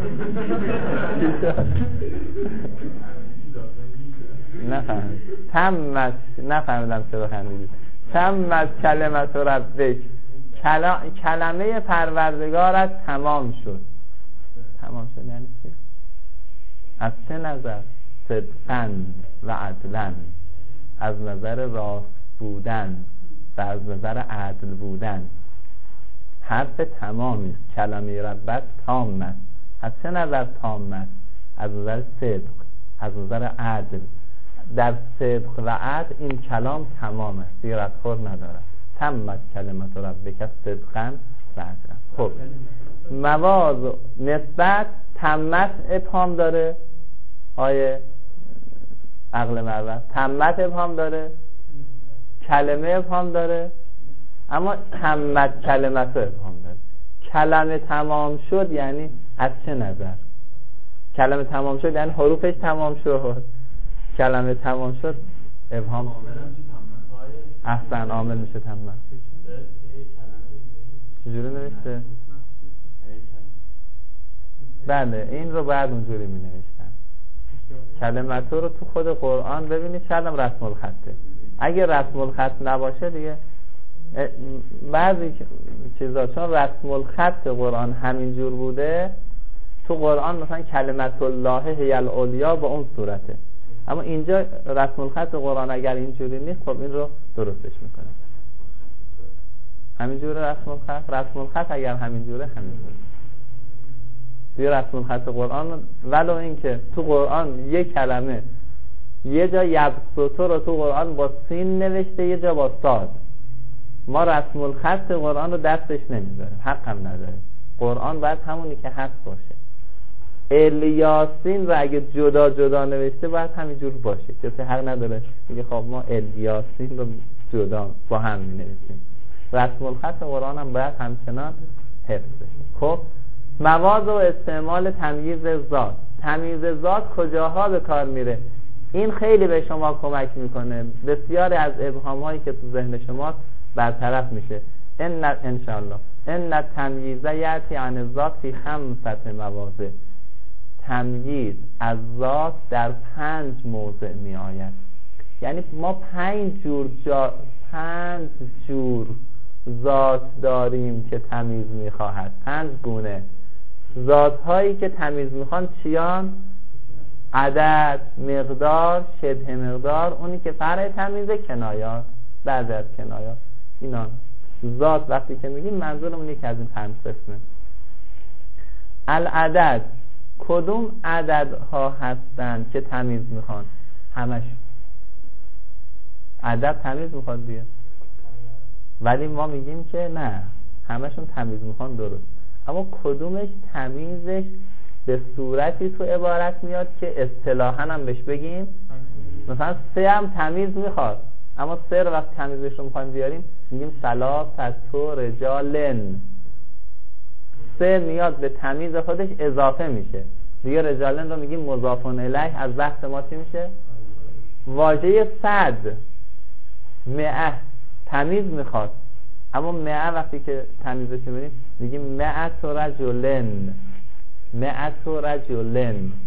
نفهمید تمت نفهمیدم چرا خندیدید. تمت کلمت ربک، کلمه پروردگارت تمام شد. تمام شد یعنی چی؟ از چه نظر؟ صدقاً و عدلاً، از نظر راست بودن و از نظر عدل بودن. حرف تمامی است. کلمه ربک تام است. از چه نظر تام است؟ از نظر صدق، از نظر عدل. در صدق و عدل این کلام تمام است، دیگر خور نداره. تمت کلمت ربک صدقاً و عدلاً. خب مواز نسبت تمت ابهام داره. آیه عقل مرور تمت ابهام داره، کلمه ابهام داره، اما تمت کلمت ابهام داره. کلمه تمام شد یعنی از چه نظر؟ کلمه تمام شد یعنی حروفش تمام شد. کلمه تمام شد ابهام احسن عامل میشه تمام. چجوری نوشته؟ بله این رو بعد اونجوری می نوشتن. کلمت رو تو خود قرآن ببینید، شاید هم رسم الخطه. اگه رسم الخط نباشه دیگه بعضی چیزا چون رسم الخط قرآن همینجور بوده، تو قرآن مثلا کلمت الله هی العلیا با اون صورته، اما اینجا رسم الخط قرآن اگر اینجوری نیست خب این رو درستش میکنه. همینجوره رسم الخط، رسم الخط اگر همینجوره همینجوره توی رسم الخط قرآن. ولو این که تو قرآن یه کلمه یه جا یبسطو رو تو قرآن با سین نوشته، یه جا با صاد. ما رسم الخط قرآن رو دستش نمیذاریم، حق هم نداریم. قرآن باید همونی که هست باشه. الیاسین رو اگه جدا جدا نوشته باید همینجور باشه، کسی حق نداره میگه خب ما الیاسین رو جدا با هم می نویسیم. رسم الخط قرآن هم باید همچنان حفظ بشه. خب مواضع و استعمال تمییز ذات. تمییز ذات کجاها به کار میره؟ این خیلی به شما کمک میکنه. بسیاری از ابهام هایی که تو ذهن شما برطرف میشه. ان ان شاء الله ان تمییز یاتی عن الذات فی خمسه مواضع. تمییز از ذات در پنج موضع می آید. یعنی ما پنج جور جا پنج جور ذات داریم که تمییز میخواهد. پنج گونه ذات هایی که تمییز میخوان چیان؟ عدد، مقدار، شبه مقدار، اونی که فرع تمییزه، کنایات، بعضی از کنایات. اینا ذات وقتی که میگیم منظورمون یکی از این پنج قسمه. العدد، کدوم عددها هستن که تمییز میخوان؟ همش عدد تمییز میخواد دیگه، ولی ما میگیم که نه، همشون تمییز میخوان، درست. اما کدومش تمییزش به صورتی تو عبارت میاد که اصطلاحاً هم بهش بگیم مثلا سه هم تمییز میخواد، اما سه رو وقت تمییزش رو میخوایم بیاریم میگیم ثلاثه رجالن. سه میاد به تمییز خودش اضافه میشه دیگه. رجالن رو میگیم مضاف الیه. از بحث ما چی میشه؟ واژه صد، مئه تمییز میخواد، اما مئه وقتی که تمییزش میبینیم میگیم مئة رجلن. مئة رجلن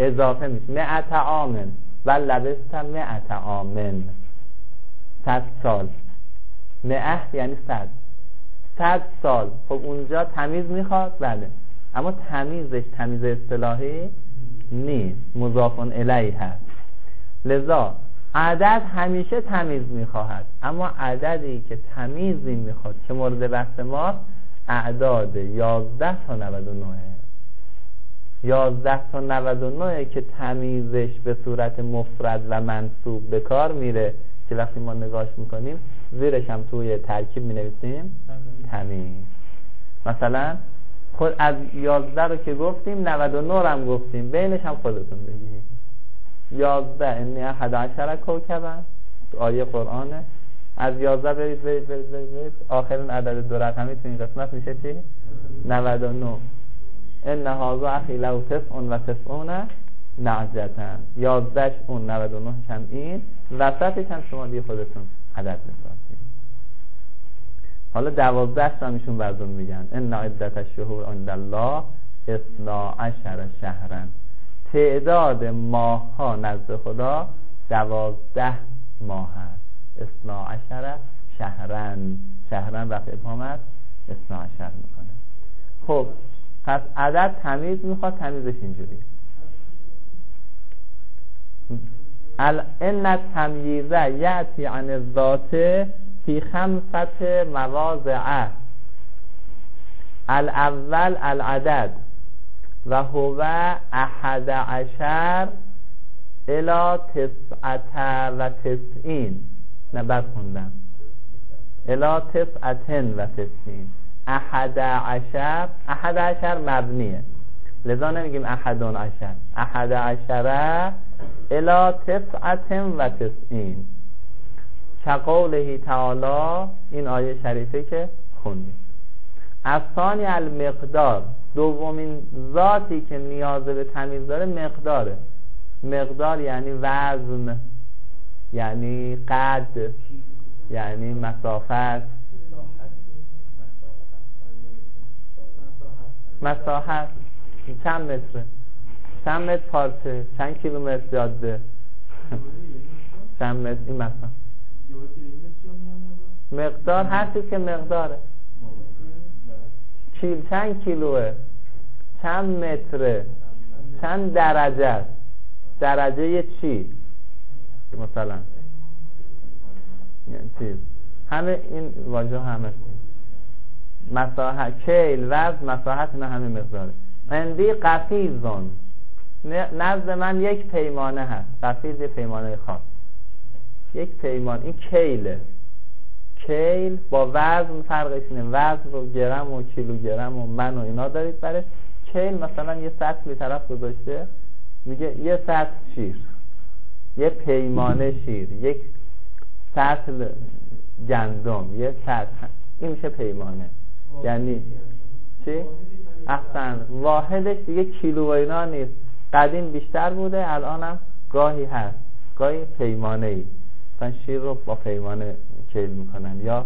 اضافه میشه. مئت عامن و لبست مئت عامن، صد سال. مئه یعنی صد، صد سال. خب اونجا تمیز میخواد، بله، اما تمیزش تمیز اصطلاحی نیست، مضاف الیه هست. لذا عدد همیشه تمیز میخواهد، اما عددی که تمیزی میخواد که مورد بحث ما اعداد یازده تا نود و نه، یازده تا نود و نه که تمیزش به صورت مفرد و منصوب به کار میره، که وقتی ما نگاش میکنیم زیرش هم توی ترکیب مینویسیم تمیز. مثلا خود از یازده رو که گفتیم نود و نه هم گفتیم، بینش هم خودتون بگید. یازده انی احد عشر کوکبا آیه قرآنه، از یازده برید برید برید برید, برید. آخرین عدد دو رقمی تو این قسمت میشه چی؟ نود و نه. ان هذا اخی له تسع و تسعون نعجتن. یازدهش اون، نود و نه هم این، وسطش هم شما دیگه خودتون عدد بسازید. حالا دوازده تا میشون براتون میگن ان عدت الشهور عند الله اثنا عشر شهرا. تعداد ماه ها نزد خدا دوازده ماه هست. اثنا عشر شهرن، شهرن رفع ابهام است، اثنا عشر میکنه. خب پس عدد تمیز میخواد، تمیزش اینجوری ان التمییز یأتی عن الذات فی خمسة مواضع. الاول العدد و هو احد عشر الی تسعة و تسعین. نه بس خوندم الی تسعة و تسعین. احد عشر، احد عشر مبنیه، لذا نمیگیم احد عشر، احد عشر الی تسعة و تسعین. کقوله تعالی، این آیه شریفه که خوندیم. الثانی المقدار، دومین ذاتی که نیاز به تمیز داره مقداره. مقدار یعنی وزن، یعنی قد، یعنی مسافت. مساحت چند متره، چند متر پارچه، چند کیلومتر جاده، چند متر. این مثلا مقدار هر چیز که مقداره. کیل چند کیلوه، چند متره، چند درجه است. درجه چی مثلا، یعنی چیز. همه این واژه همه مساحت، کیل، وزن، مساحت، اینا همه مقداره. اندی قفیزون، نزد من یک پیمانه هست. قفیز یه پیمانه خاص، یک پیمان. این کیله. کیل با وزن فرقش اینه، وزن رو گرم و کیلوگرم و من و اینا دارید برش. کیل مثلا یه سطل طرف گذاشته، میگه یه سطل شیر، یه پیمانه شیر، یک سطل گندم، یه سطل، این میشه پیمانه. یعنی چی؟ احسن، واحدش دیگه کیلو و اینا نیست. قدیم بیشتر بوده، الان هم گاهی هست، گاهی پیمانه ای. مثلا شیر رو با پیمانه کیل میکنن، یا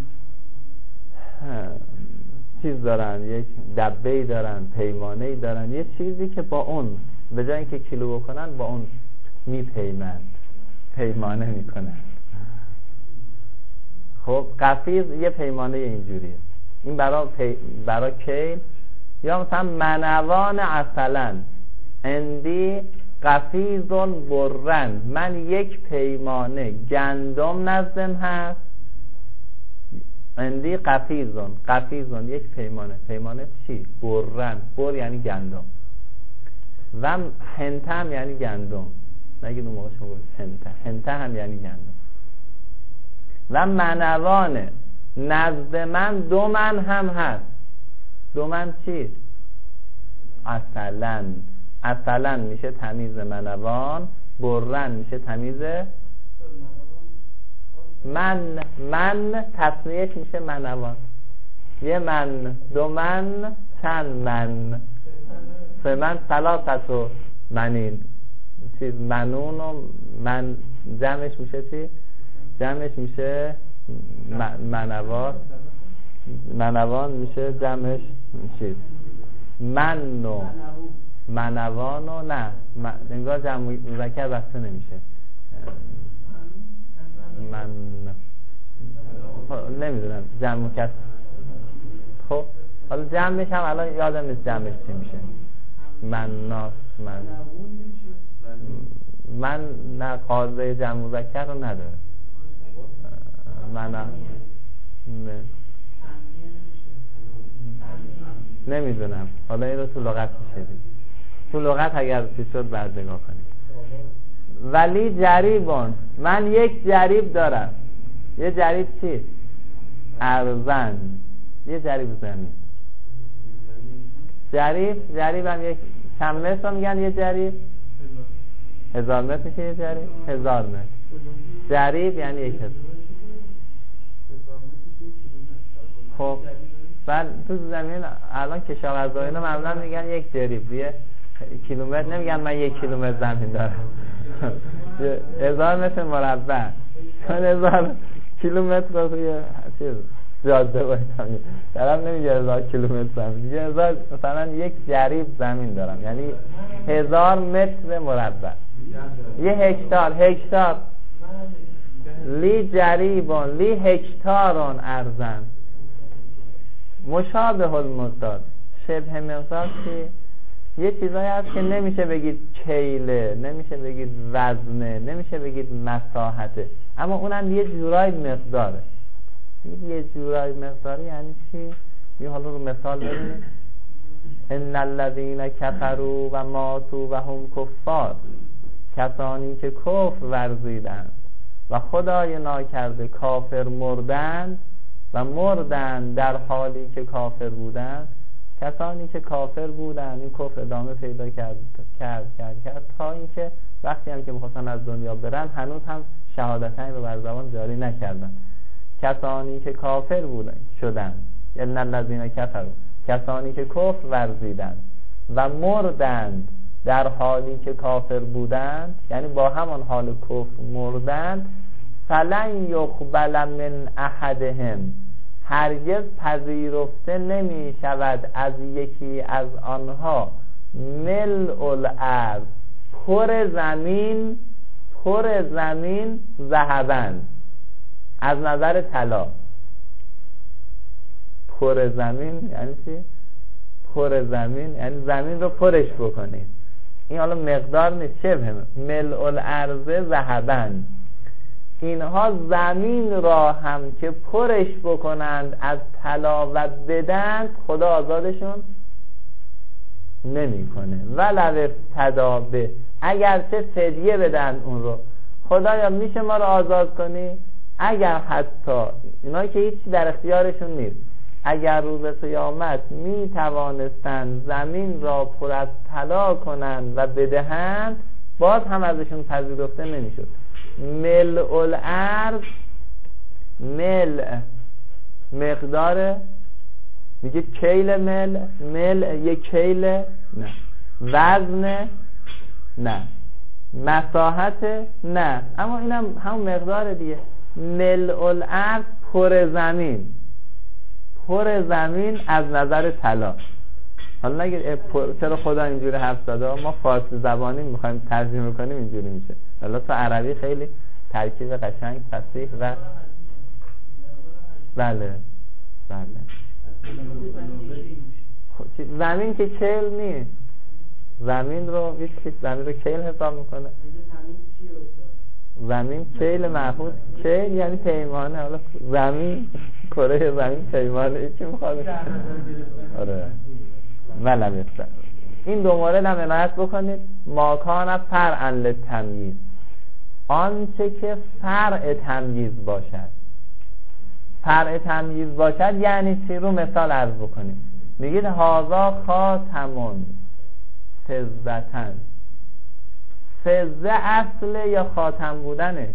چیز دارن، یک دبه‌ای دارن، پیمانه‌ای دارن، یه چیزی که با اون به جای اینکه کیلو بکنن با اون میپیمند، پیمانه میکنن. خب قفیز یه پیمانه اینجوریه. این برای پی... برای کیل. یا مثلا منوان عسلن، اندی قفیزون برن، من یک پیمانه گندم نزدم هست. اندی قفیزون، قفیزون یک پیمانه. پیمانه چی؟ برن، بر یعنی گندم، و هنته هم یعنی گندم. نگید اون موقع شما بود هنته، هنته هم یعنی گندم. و منوانه، نزد من دو من هم هست. دو من چی؟ اصلا اصلا میشه تمیز منوان، برن میشه تمیز من. من تصنیهش میشه منوان. یه من، دو من، چند من، سه من، ثلاثت و منین. چیز منون و من جمعش میشه چی؟ جمعش میشه منوان. منوان میشه جمعش چیز من و منوان و نه انگار جمع مذکر بسته نمیشه. من نمیدونم جمع کس. خب حالا جمعش هم الان یادم نیست جمعش چی میشه. من ناس من من نه قاعده جمع مذکر رو نداره. من نمیدونم، حالا این رو تو لغت میشه. تو لغت اگر چی شد بعد نگاه کنیم. ولی جریبون، من یک جریب دارم. یه جریب چی؟ ارزن. یه جریب زمین. جریب جریب هم یک چند متر میگن یه جریب؟ هزار متر میشه یه جریب؟ هزار متر. جریب یعنی یک هزار. خب بعد تو زمین الان کشاورزا اینا معمولا میگن یک جریب یه کیلومتر، نمیگن من یک کیلومتر زمین دارم. هزار متر مربع، چون هزار کیلومتر رو توی چیز جاده باید همین طرف نمیگه هزار کیلومتر زمین، میگه هزار مثلا یک جریب زمین دارم، یعنی هزار متر مربع. یه هکتار هکتار لی جریبون لی هکتارون ارزن مشابه المقدار. شبه مقدار که یه چیزایی هست که نمیشه بگید کیله، نمیشه بگید وزنه، نمیشه بگید مساحته، اما اونم یه جورای مقداره. یه جورای مقداری یعنی چی؟ یه حالا رو مثال ببینید. ان الذین کفروا و ماتوا و هم کفار، کسانی که کفر ورزیدند و خدای ناکرده کافر مردند و مردند در حالی که کافر بودند. کسانی که کافر بودند این کفر ادامه پیدا کرد کرد کرد, کرد تا اینکه وقتی هم که می‌خواستن از دنیا برن هنوز هم شهادتین رو بر زبان جاری نکردن. کسانی که کافر بودند شدند، ان الذین کفروا، کسانی که کفر ورزیدند و مردند در حالی که کافر بودند، یعنی با همان حال کفر مردند. فلن یقبل من احدهم، هرگز پذیرفته نمی شود از یکی از آنها ملء الارض، پر زمین، پر زمین ذهباً، از نظر طلا. پر زمین یعنی چی؟ پر زمین یعنی زمین رو پرش بکنید. این حالا مقدار نیست، شبه ملء الارض ذهباً. اینها زمین را هم که پرش بکنند از طلا و بدند، خدا آزادشون نمیکنه. ولو افتدی به، اگرچه فدیه بدن اون رو. خدایا میشه ما رو آزاد کنی؟ اگر حتی اینا که هیچ در اختیارشون نیست، اگر روز قیامت می توانستند زمین را پر از طلا کنند و بدهند، باز هم ازشون پذیرفته نمیشد. ملء الارض، ملء مقدار، میگه کیل ملء، ملء یک کیل نه، وزن نه، مساحت نه، اما اینم هم مقدار دیگه. ملء الارض، پر زمین، پر زمین از نظر طلا. حالا نگید چرا خدا اینجوری حرف زده، ما فارسی زبانی میخوایم ترجمه کنیم اینجوری میشه. حالا تو عربی خیلی ترکیب قشنگ فصیح و بله بله. زمین که کیل نیست، زمین رو هیچ زمین رو کیل حساب میکنه. زمین کیل محفوظ، کیل یعنی پیمانه. حالا زمین کره زمین پیمانه چی میخواد؟ آره ولو افتدی. این دو مورد هم عنایت بکنید. ما کان فرعا للتمییز، آنچه که فرع تمییز باشد. فرع تمییز باشد یعنی چی؟ رو مثال عرض بکنید. میگید هذا خاتمون فضتن. فضه اصله یا خاتم بودنش؟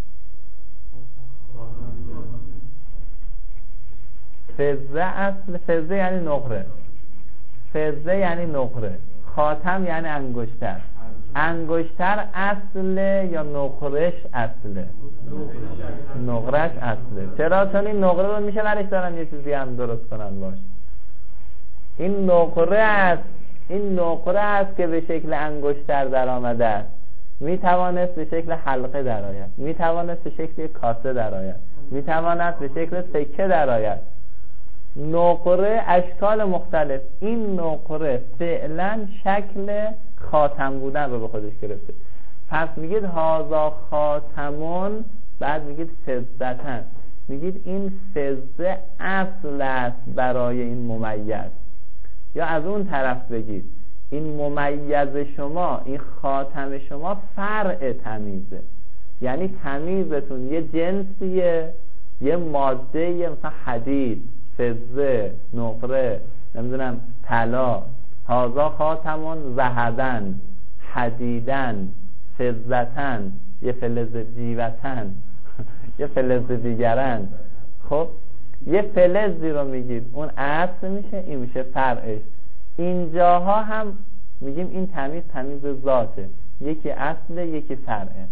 فضه اصل، فضه یعنی نقره، فضه یعنی نقره، خاتم یعنی انگشتر. انگشتر اصله یا نقرش اصله؟ نقرش اصله. چرا؟ چون این نقره رو میشه برش دارن یه چیزی هم درست کنن باش. این نقره است این نقره است که به شکل انگشتر در آمده است، می توانست به شکل حلقه در آید، می توانست به شکل کاسه در آید، می توانست به شکل سکه در آید. نقره اشکال مختلف. این نقره فعلا شکل خاتم بودن رو به خودش گرفته. پس میگید هازا خاتمون، بعد میگید فضتن، میگید این فضه اصل است برای این ممیز. یا از اون طرف بگید این ممیز شما، این خاتم شما فرع تمیزه، یعنی تمیزتون یه جنسیه، یه ماده، یه مثلا حدید، فضه، نقره، نمیدونم طلا. هازا خاتمون ذهبن، حدیدن، فضتن، یه فلز جیوتن یه فلز دیگرن. خب یه فلزی رو میگید، اون اصل میشه، این میشه فرعش. اینجاها هم میگیم این تمیز تمیز ذاته، یکی اصله یکی فرعه.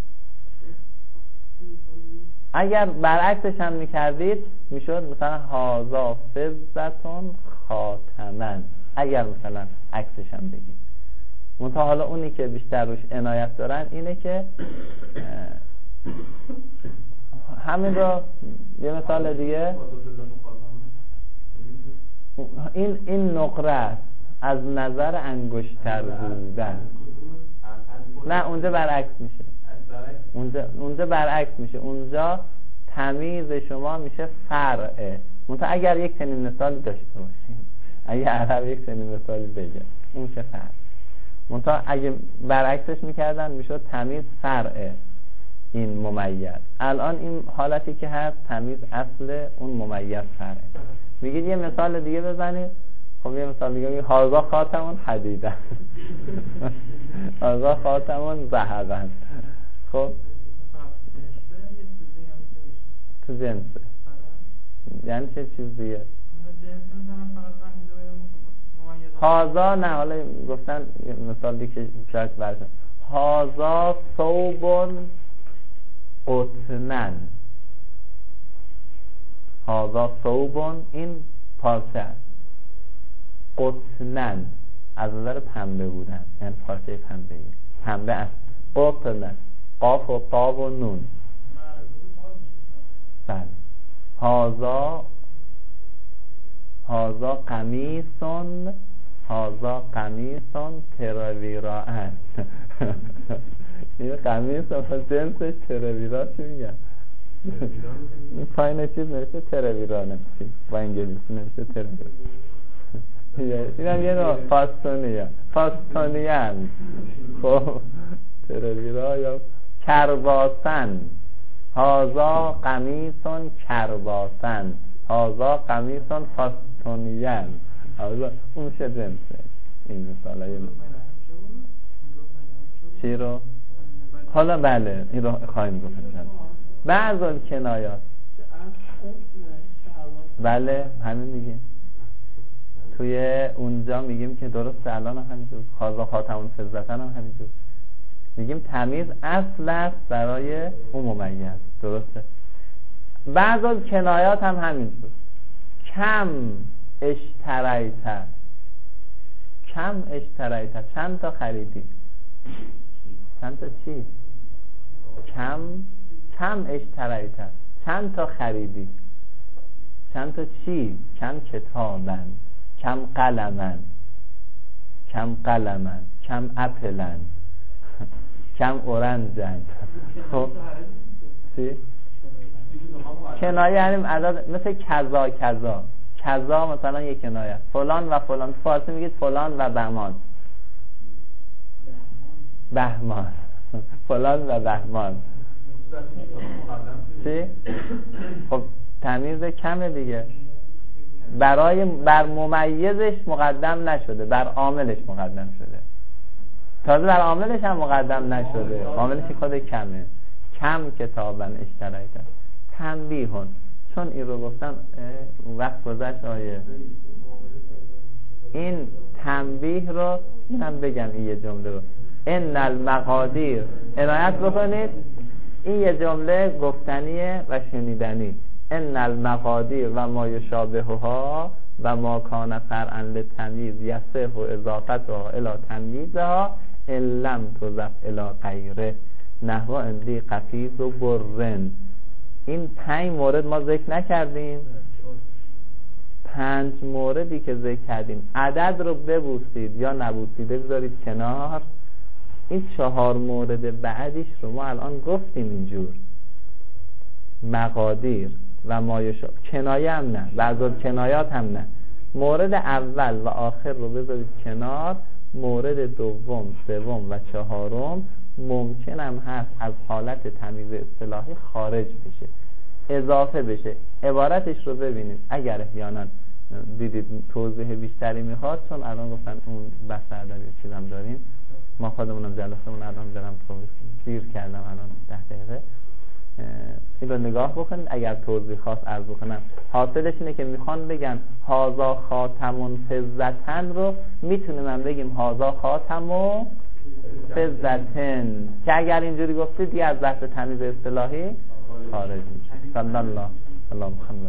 اگر برعکسش هم میکردید میشد مثلا هازا فضتون خاتمن، اگر مثلا عکسش هم بگید. منتها حالا اونی که بیشتر روش عنایت دارن اینه که همین رو یه مثال دیگه، این این نقره است از نظر انگشتر بودن. نه اونجا برعکس میشه، اونجا اونجا برعکس میشه، اونجا تمیز شما میشه فرعه. منتها اگر یک چنین مثالی داشته باشیم، اگه عرب یک چنین مثالی بگه، اون میشه فرع. منتها اگه برعکسش میکردن میشد تمیز فرعه این ممیز. الان این حالتی که هست تمیز اصل، اون ممیز فرعه. میگید یه مثال دیگه بزنید. خب یه مثال دیگه میگید هازا خاتمون حدیدن هازا خاتمون ذهبن. خب تو جنسه یعنی چه چیز دیگه؟ هازا نه، حالا گفتن مثال دیگه شاید برشن. هازا ثوبون قطنن، هازا ثوبون، این پارچه است. قطنن از نظر پنبه بودن، یعنی پارچه پنبه ای، پنبه است. قطنن، قاف و قاب و نون. بله. هازا هازا قمیصون، هازا قمیصون تراویراان این قمیص اما جنسش تراویرا چی میگن؟ این پایین چیز نوشته تراویرا، نمیشه با انگلیسی نوشته تراویرا. این هم یه نوع فاستونیه، فاستونیان. خب تراویرا یا کرباسن، هازا قمیصون کرباسن، هازا قمیصون فاستونیان. حالا اون میشه جنسه. این مثال های چی رو؟ حالا بله این رو خواهیم گفت انشاءالله. بعض الکنایات، بله همین میگیم توی اونجا میگیم که درسته، الان هم همینجور هازا خاتمون فضتن هم همینجور میگیم تمیز اصل است برای اون ممیز. درسته. بعض الکنایات هم همینجور. کم اشتریت، کم اشتریت، چند تا خریدی؟ چند تا چی؟ کم کم اشتریت، چند تا خریدی؟ چند تا چی؟ کم کتابن، کم قلمن، کم قلمن، کم اپلن، کم اورنجن. خب چی؟ کنایه یعنی عدد، مثل کذا کذا کذا مثلا یک کنایه، فلان و فلان. فارسی میگید فلان و بهمان، بهمان فلان و بهمان. چی؟ خب تمیز کمه دیگه، برای بر ممیزش مقدم نشده، بر عاملش مقدم شده. تازه بر عاملش هم مقدم نشده، عاملش خود کمه. کم کتابن اشتریت. تنبیهون، چون این رو گفتم وقت گذشت آیه، این تنبیه رو اینم بگم، این یه جمله رو، ان المقادیر، عنایت بکنید این یه جمله گفتنیه و شنیدنی. ان المقادیر و ما یشابهها و ما کان فرعا للتمییز یصح و اضافتها الی تمییزها ان لم تضف الی غیره نحو اندی قفیز و برن. این پنج مورد ما ذکر نکردیم. پنج موردی که ذکر کردیم عدد رو ببوسید یا نبوسیده بذارید کنار. این چهار مورد بعدیش رو ما الان گفتیم اینجور مقادیر و مایشا کنایه هم نه، بعض کنایات هم نه. مورد اول و آخر رو بذارید کنار. مورد دوم، سوم و چهارم ممکن هم هست از حالت تمییز اصطلاحی خارج بشه، اضافه بشه. عبارتش رو ببینید اگر احیانا دیدید توضیح بیشتری میخواد، چون الان گفتن اون بحث ادبی چیزام داریم، ما خودمونم جلسمون الان دارم توضیح دیر کردم الان ده دقیقه این رو نگاه بکنید. اگر توضیح خاص عرض بکنم حاصلش اینه که میخوان بگن هازا خاتمون فزتن رو میتونیم من بگیم هازا خاتمون فزتن، که اگر اینجوری گفتید دیگه از بحث تمییز اصطلاحی خارج میشه. صلی الله علی محمد.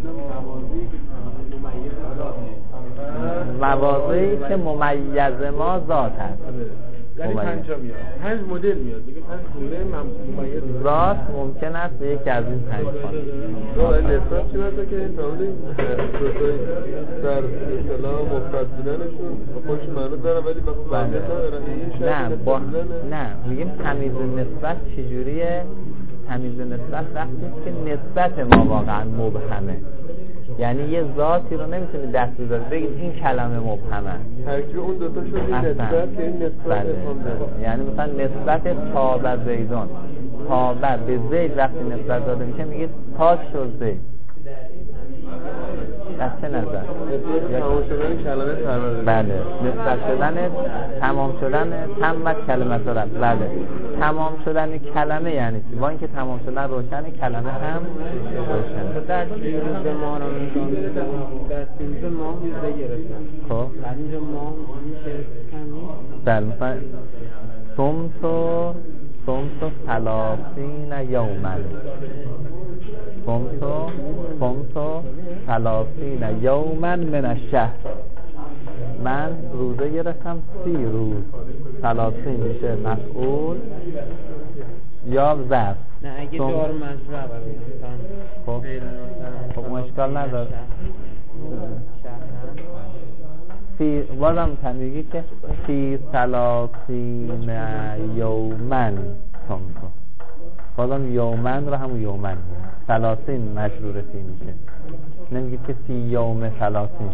مواضعی که ممیز ما ذات هست، یعنی پنج میاد، پنج مدل میاد دیگه، پنج گونه ممیز ذات ممکن است به یکی از این پنج خانه. نسبت چی مثلا که این تعامل در اصطلاح مفرد بودنشون خودش معنی داره ولی وقتی معنی نداره. نه با نه میگیم تمییز نسبت چجوریه؟ تمییز نسبت وقتی که نسبت ما واقعا مبهمه، یعنی یه ذاتی رو نمیتونید دست بذارید بگید این کلمه مبهمه. ترکیب اون دو تا شد نسبت که این نسبت بله. یعنی مثلا نسبت تابع زیدون، تابع به زید وقتی نسبت داده میشه میگید تاج شد زید. از چه نظر؟ تمام شدن کلمه پرورده. بله. نسبت شدن تمام شدن تمت کلمه دارد. بله. تمام شدن کلمه یعنی چی؟ با اینکه تمام شدن روشن کلمه هم روشن. در روز ما رو میگم در روز ما روزه گرفتن. خب. بعد اینجا ما میشه کمی. بله مثلا صمتو صمتو ثلاثین یوما. صمتو صمتو ثلاثین یوما من الشهر. من روزه گرفتم سی روز. ثلاثین میشه مفعول یا ظرف. نه اگه دار مجرور خب خب مشکل نداره. فی بازم تمیگی که فی ثلاثین یومن صمتو. بازم یومن رو همون یومن ثلاثین مجرور فی میشه. نمیگید که فی یوم ثلاثین.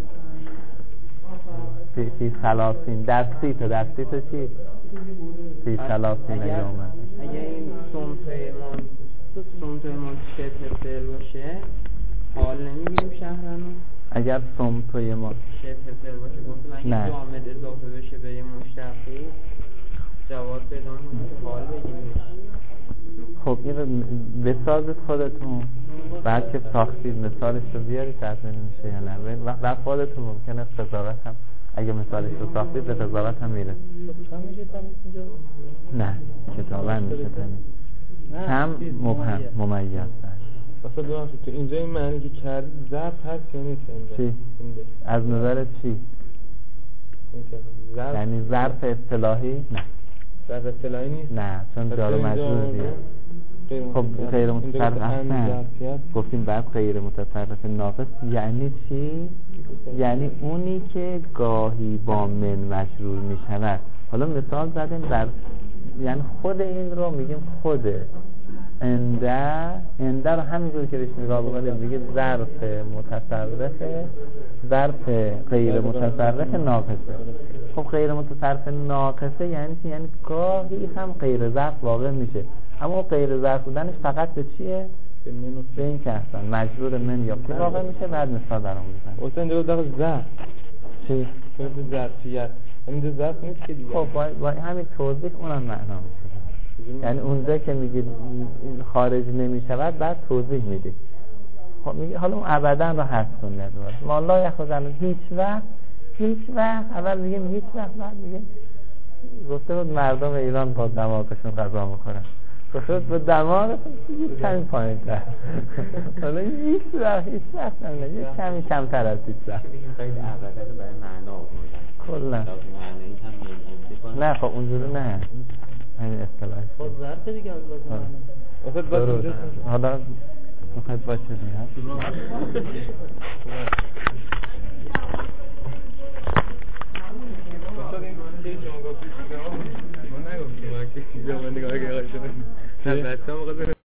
فی, فی ثلاثین در سی تا در سی تا چی؟ فی ثلاثین یومن. اگه این صمتوی ما صمتوی ما شبه فعل باشه حال نمیگیم شهرانو؟ اگر صمتوی ما شبه فعل باشه گفتم اگه جامد اضافه بشه به یه مشتقی جواب پیدا کنه حال بگیریم. خب این رو بسازید خودتون، بعد که ساختید مثالش رو بیارید تحصیل میشه یا نه. و خودتون ممکنه قضاوت هم اگه مثالش رو ساختید به قضاوت هم میره. کم میشه تمیز اینجا؟ نه کتابن میشه تمیز. کم مبهم ممیز اصلا دوام شد تو اینجا این معنی که کردی ظرف هست یا نیست؟ چی؟ از نظر چی؟ یعنی ظرف اصطلاحی؟ نه ظرف اصطلاحی نیست؟ نه چون جار و مجرور دیگه. خب غیر متصرف اصلا گفتیم بعد غیر متصرف ناقص یعنی چی؟ یعنی اونی که گاهی با من مجرور می شود. حالا مثال زدیم در یعنی خود این رو میگیم خود انده انده رو همینجور که بهش نگاه بکنیم میگه ظرف متصرف ظرف غیر متصرف ناقصه. خب غیر متصرف ناقصه یعنی چی؟ یعنی گاهی هم غیر ظرف واقع میشه، اما غیر ظرف بودنش فقط به چیه؟ به این که هستن مجرور من یا که واقع میشه. بعد مثال برام بزن اصلا اینجا در ظرف چی؟ به ظرفیت اینجا ظرف نیست که دیگه. خب با, با همین توضیح اونم معنا میشه. یعنی اونجا که میگید خارج نمیشود بعد توضیح میدید. خب میگه حالا اون ابدا رو حذف کنید. ما لا یخذن هیچ وقت هیچ وقت اول میگیم هیچ وقت بعد میگه گفته بود مردم ایران با دماغشون غذا میخورن. بخواد با دماغ کمی پایین تر حالا هیچ وقت هیچ وقت هم نه یک کمی کمتر از هیچ وقت خیلی عبادت رو برای معنا آوردن کلا نه خب اونجوری نه همین اصطلاحی با ظرف دیگه از لازم حالا میخواید باشه دیگه من نگفتم که من نگاه که آقای شما نه بچه هم